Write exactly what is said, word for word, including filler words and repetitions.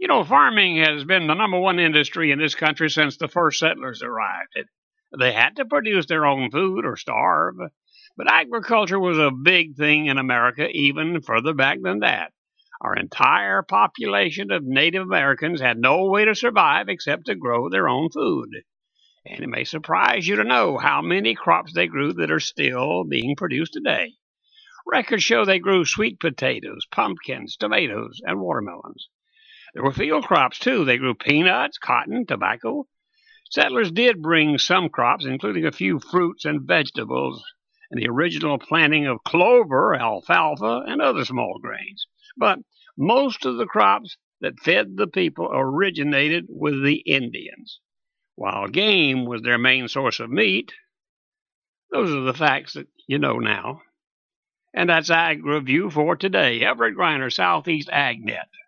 You know, farming has been the number one industry in this country since the first settlers arrived. It, they had to produce their own food or starve. But agriculture was a big thing in America even further back than that. Our entire population of Native Americans had no way to survive except to grow their own food. And it may surprise you to know how many crops they grew that are still being produced today. Records show they grew sweet potatoes, pumpkins, tomatoes, and watermelons. There were field crops, too. They grew peanuts, cotton, tobacco. Settlers did bring some crops, including a few fruits and vegetables, and the original planting of clover, alfalfa, and other small grains. But most of the crops that fed the people originated with the Indians. While game was their main source of meat, those are the facts that you know now. And that's Ag Review for today. Everett Griner, Southeast AgNet.